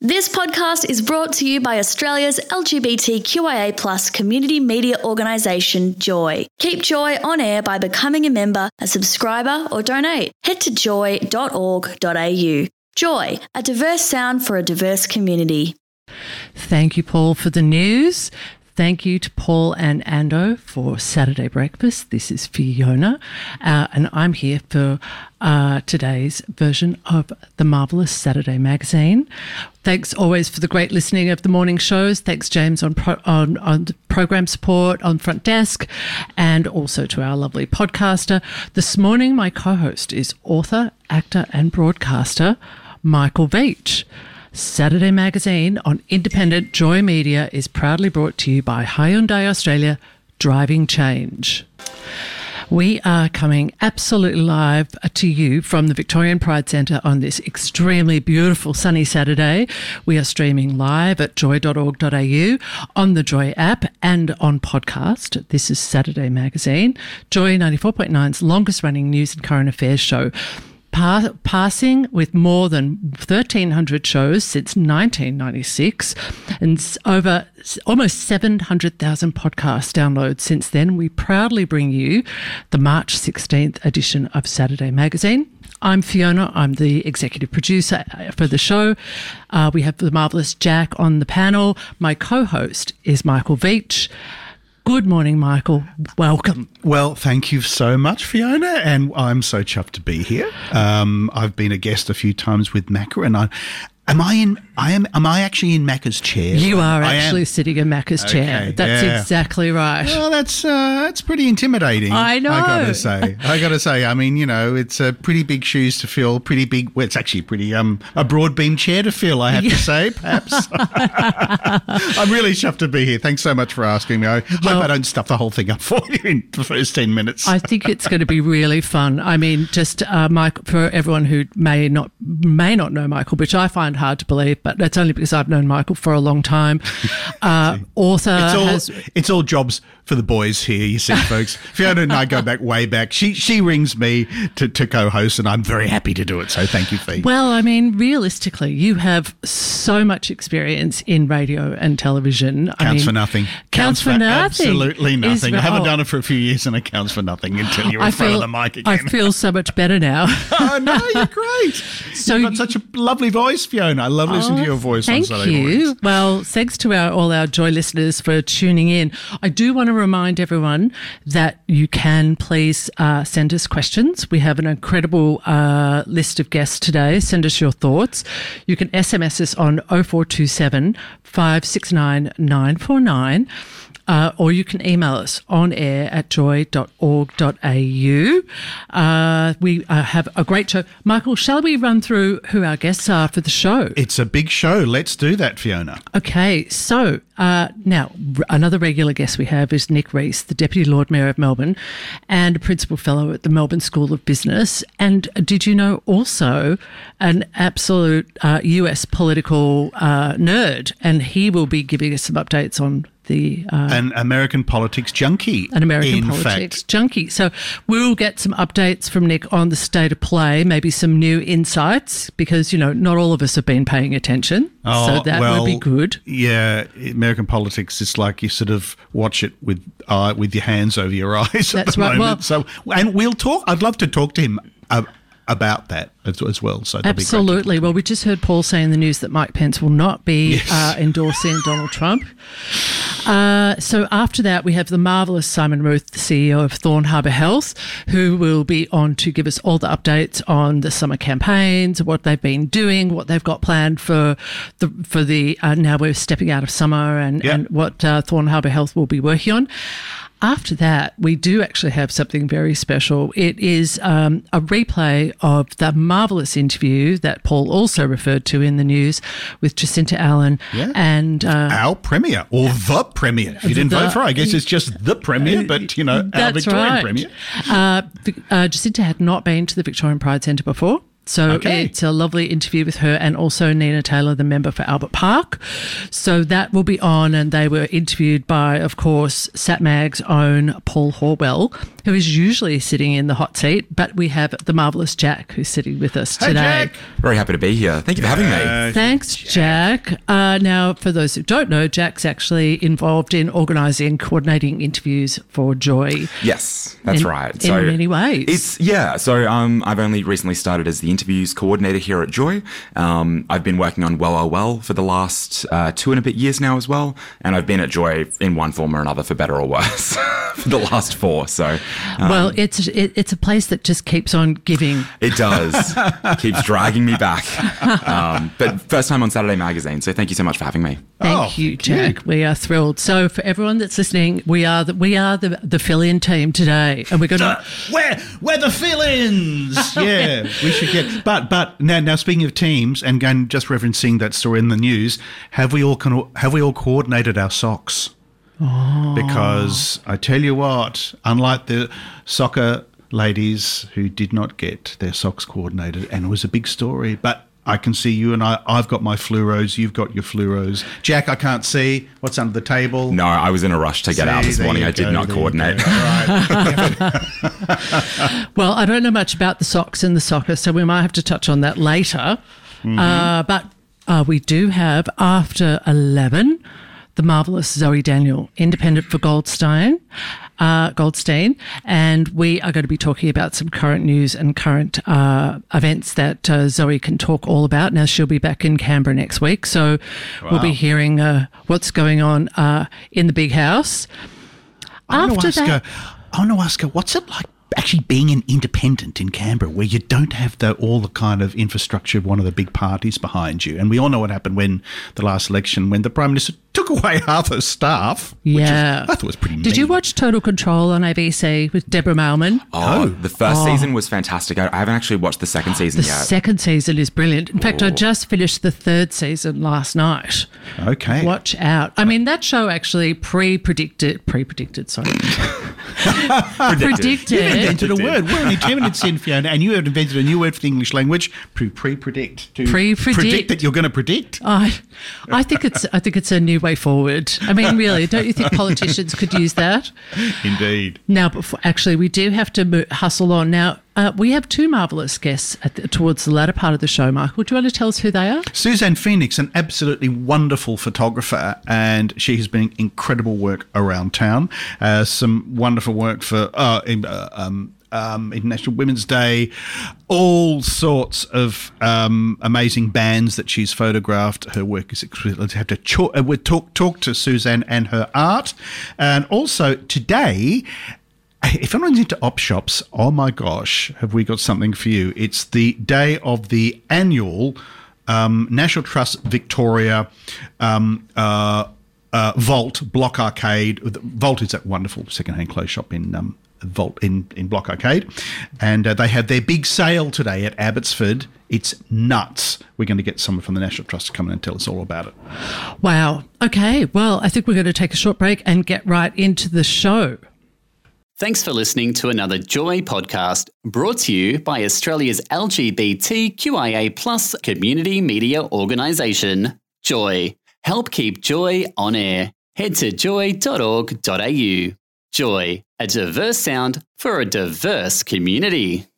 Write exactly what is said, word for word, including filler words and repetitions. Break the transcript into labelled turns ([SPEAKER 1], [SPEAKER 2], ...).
[SPEAKER 1] This podcast is brought to you by Australia's L G B T Q I A plus community media organisation, Joy. Keep Joy on air by becoming a member, a subscriber or donate. Head to joy dot org dot a u. Joy, a diverse sound for a diverse community.
[SPEAKER 2] Thank you, Paul, for the news. Thank you to Paul and Ando for Saturday Breakfast. This is Fiona, uh, and I'm here for uh, today's version of the Marvellous Saturday Magazine. Thanks always for the great listening of the morning shows. Thanks, James, on, pro- on, on program support on front desk, and also to our lovely podcaster. This morning, my co-host is author, actor and broadcaster Michael Veitch. Saturday Magazine on independent Joy Media is proudly brought to you by Hyundai Australia, driving change. We are coming absolutely live to you from the Victorian Pride Centre on this extremely beautiful sunny Saturday. We are streaming live at joy dot org dot a u, on the Joy app and on podcast. This is Saturday Magazine, Joy ninety-four point nine's longest running news and current affairs show. Pa- passing with more than thirteen hundred shows since nineteen ninety-six and s- over s- almost seven hundred thousand podcast downloads since then, we proudly bring you the March sixteenth edition of Saturday Magazine. I'm Fiona. I'm the executive producer for the show. Uh, we have the marvellous Jack on the panel. My co-host is Michael Veitch. Good morning, Michael. Welcome.
[SPEAKER 3] Well, thank you so much, Fiona, and I'm so chuffed to be here. Um, I've been a guest a few times with Macca, and I am I in? I am. Am I actually in Macca's chair?
[SPEAKER 2] You are actually sitting in Macca's
[SPEAKER 3] Okay,
[SPEAKER 2] chair. That's
[SPEAKER 3] yeah.
[SPEAKER 2] exactly right.
[SPEAKER 3] Well, that's uh, that's pretty intimidating.
[SPEAKER 2] I know.
[SPEAKER 3] I gotta say. I gotta say. I mean, you know, it's a pretty big shoes to fill. Pretty big. Well, it's actually pretty um a broad beam chair to fill. I have to say, perhaps. I'm really chuffed to be here. Thanks so much for asking me. I
[SPEAKER 2] Well,
[SPEAKER 3] hope I don't stuff the whole thing up for you in the first ten minutes.
[SPEAKER 2] I think it's going to be really fun. I mean, just uh, Mike, for everyone who may not may not know Michael, which I find hard to believe, but that's only because I've known Michael for a long time. Uh, author
[SPEAKER 3] It's all,
[SPEAKER 2] has.
[SPEAKER 3] it's all jobs for the boys here, you see, folks. Fiona and I go back way back. She she rings me to, to co-host, and I'm very happy to do it. So thank you, Fee.
[SPEAKER 2] Well, I mean, realistically, you have so much experience in radio and television. I
[SPEAKER 3] Counts
[SPEAKER 2] mean,
[SPEAKER 3] for nothing.
[SPEAKER 2] Counts, for, nothing.
[SPEAKER 3] Absolutely nothing.
[SPEAKER 2] Is-
[SPEAKER 3] I haven't
[SPEAKER 2] oh,
[SPEAKER 3] done it for a few years, and it counts for nothing until you're in
[SPEAKER 2] I
[SPEAKER 3] front
[SPEAKER 2] feel,
[SPEAKER 3] of the mic again.
[SPEAKER 2] I feel so much better now.
[SPEAKER 3] Oh, no, you're great.
[SPEAKER 2] So
[SPEAKER 3] You've got
[SPEAKER 2] you-
[SPEAKER 3] such a lovely voice, Fiona. I love listening to your voice on
[SPEAKER 2] Thank
[SPEAKER 3] Saturday
[SPEAKER 2] you.
[SPEAKER 3] mornings.
[SPEAKER 2] Well, thanks to our, all our Joy listeners for tuning in. I do want to remind everyone that you can please uh, send us questions. We have an incredible uh, list of guests today. Send us your thoughts. You can S M S us on oh four two seven, five six nine, nine four nine. Uh, or you can email us on air at joy dot org dot a u. Uh, we uh, have a great show. Michael, shall we run through who our guests are for the show?
[SPEAKER 3] It's a big show. Let's do that, Fiona.
[SPEAKER 2] Okay, so uh, now r- another regular guest we have is Nick Rees, the Deputy Lord Mayor of Melbourne and a Principal Fellow at the Melbourne School of Business. And did you know also an absolute uh, U S political uh, nerd? And he will be giving us some updates on the uh,
[SPEAKER 3] An American politics junkie.
[SPEAKER 2] an American
[SPEAKER 3] in
[SPEAKER 2] politics
[SPEAKER 3] fact.
[SPEAKER 2] junkie. So we'll get some updates from Nick on the state of play, maybe some new insights, because, you know, not all of us have been paying attention.
[SPEAKER 3] Oh,
[SPEAKER 2] so that
[SPEAKER 3] well,
[SPEAKER 2] would be good.
[SPEAKER 3] Yeah, American politics is like you sort of watch it with uh, with your hands over your eyes
[SPEAKER 2] That's
[SPEAKER 3] at the
[SPEAKER 2] right.
[SPEAKER 3] moment. So, and we'll talk. I'd love to talk to him uh, about that as, as well. So that'd be great to
[SPEAKER 2] Absolutely. Well, we just heard Paul say in the news that Mike Pence will not be
[SPEAKER 3] Yes.
[SPEAKER 2] uh, endorsing Donald Trump. Uh, so after that, we have the marvellous Simon Ruth, the C E O of Thorn Harbour Health, who will be on to give us all the updates on the summer campaigns, what they've been doing, what they've got planned for the for the uh, now we're stepping out of summer, and,
[SPEAKER 3] Yeah.
[SPEAKER 2] and what uh, Thorn Harbour Health will be working on. After that, we do actually have something very special. It is um, a replay of the marvellous interview that Paul also referred to in the news with Jacinta Allen
[SPEAKER 3] Yeah.
[SPEAKER 2] and uh,
[SPEAKER 3] Our premier, or the premier. If you didn't
[SPEAKER 2] The-
[SPEAKER 3] vote for her, I guess it's just the premier, but, you know, our
[SPEAKER 2] That's
[SPEAKER 3] Victorian
[SPEAKER 2] right.
[SPEAKER 3] premier.
[SPEAKER 2] Uh, Vic- uh, Jacinta had not been to the Victorian Pride Centre before. So
[SPEAKER 3] Okay.
[SPEAKER 2] it's a lovely interview with her and also Nina Taylor, the member for Albert Park. So that will be on, and they were interviewed by, of course, SatMag's own Paul Horwell, who is usually sitting in the hot seat, but we have the marvellous Jack who's sitting with us
[SPEAKER 3] Hey,
[SPEAKER 2] today.
[SPEAKER 3] Jack.
[SPEAKER 4] Very happy to be here. Thank you for having me.
[SPEAKER 2] Thanks, Jack. Uh, now, for those who don't know, Jack's actually involved in organising and coordinating interviews for Joy.
[SPEAKER 4] Yes, that's
[SPEAKER 2] in,
[SPEAKER 4] right.
[SPEAKER 2] In many ways.
[SPEAKER 4] It's yeah. So um, I've only recently started as the interviews coordinator here at Joy. Um, I've been working on Well Oh Well for the last uh, two and a bit years now as well, and I've been at Joy in one form or another, for better or worse, for the last four. So um,
[SPEAKER 2] well, it's it, it's a place that just keeps on giving.
[SPEAKER 4] it does. Keeps dragging me back. Um, but first time on Saturday Magazine, so thank you so much for having me.
[SPEAKER 2] Thank
[SPEAKER 3] Oh,
[SPEAKER 2] you, Jack. We are thrilled. So, for everyone that's listening, we are the, we are the the fill-in team today, and we're going to.
[SPEAKER 3] We're, we're the fill-ins. Yeah, we should get. But but now now speaking of teams, and again, just referencing that story in the news, have we all con- have we all coordinated our socks? Oh. Because I tell you what, unlike the soccer ladies who did not get their socks coordinated, and it was a big story, but. I can see you and I. I've got my fluoros. You've got your fluoros. Jack, I can't see what's under the table.
[SPEAKER 4] No, I was in a rush to get
[SPEAKER 3] See,
[SPEAKER 4] out this
[SPEAKER 3] there
[SPEAKER 4] morning.
[SPEAKER 3] you
[SPEAKER 4] I did
[SPEAKER 3] go,
[SPEAKER 4] not
[SPEAKER 3] there you
[SPEAKER 4] coordinate.
[SPEAKER 3] go. All right.
[SPEAKER 2] Well, I don't know much about the socks and the soccer, so we might have to touch on that later. Mm-hmm. Uh, but uh, we do have, after eleven, the marvellous Zoe Daniel, independent for Goldstein, uh, Goldstein, and we are going to be talking about some current news and current uh, events that uh, Zoe can talk all about. Now, she'll be back in Canberra next week, so wow. we'll be hearing uh, what's going on uh, in the big house.
[SPEAKER 3] I want
[SPEAKER 2] After
[SPEAKER 3] to ask
[SPEAKER 2] that,
[SPEAKER 3] her, I want to ask her, what's it like actually being an independent in Canberra, where you don't have the, all the kind of infrastructure of one of the big parties behind you? And we all know what happened when the last election, when the Prime Minister took away half her staff.
[SPEAKER 2] Yeah.
[SPEAKER 3] Which is, I thought was pretty mean.
[SPEAKER 2] Did you watch Total Control on A B C with Deborah Mailman?
[SPEAKER 4] Oh, the first
[SPEAKER 2] Oh.
[SPEAKER 4] season was fantastic. I, I haven't actually watched the second season
[SPEAKER 2] The
[SPEAKER 4] yet.
[SPEAKER 2] second season is brilliant. In fact, I just finished the third season last night.
[SPEAKER 3] Okay.
[SPEAKER 2] Watch out. I mean, that show actually pre-predicted, pre-predicted, sorry.
[SPEAKER 4] Predicted.
[SPEAKER 3] You
[SPEAKER 2] predicted.
[SPEAKER 3] invented a word. We're only ten minutes in, Fiona, and you have invented a new word for the English language, pre- pre-predict. To
[SPEAKER 2] Pre-predict.
[SPEAKER 3] predict that you're going to predict.
[SPEAKER 2] I, I think it's I think it's a new way forward. I mean, really, don't you think politicians could use that?
[SPEAKER 3] Indeed.
[SPEAKER 2] Now, before, actually, we do have to mo- hustle on. Now, uh, we have two marvellous guests at the, towards the latter part of the show, Michael. Do you want to tell us who they are?
[SPEAKER 3] Suzanne Phoenix, an absolutely wonderful photographer, and she has been incredible work around town. Uh, some wonderful work for uh, in, uh, um, um, International Women's Day, all sorts of um, amazing bands that she's photographed. Her work is exquisite. Let's have to cho- uh, we'll talk talk to Suzanne and her art, and also today. If anyone's into op shops, oh my gosh, have we got something for you? It's the day of the annual um, National Trust Victoria um, uh, uh, Vault Block Arcade. Vault is that wonderful secondhand clothes shop in um, Vault in, in Block Arcade. And uh, they have their big sale today at Abbotsford. It's nuts. We're going to get someone from the National Trust to come in and tell us all about it.
[SPEAKER 2] Wow. Okay. Well, I think we're going to take a short break and get right into the show.
[SPEAKER 5] Thanks for listening to another Joy podcast brought to you by Australia's L G B T Q I A plus community media organisation, Joy. Help keep Joy on air. Head to joy dot org dot a u. Joy, a diverse sound for a diverse community.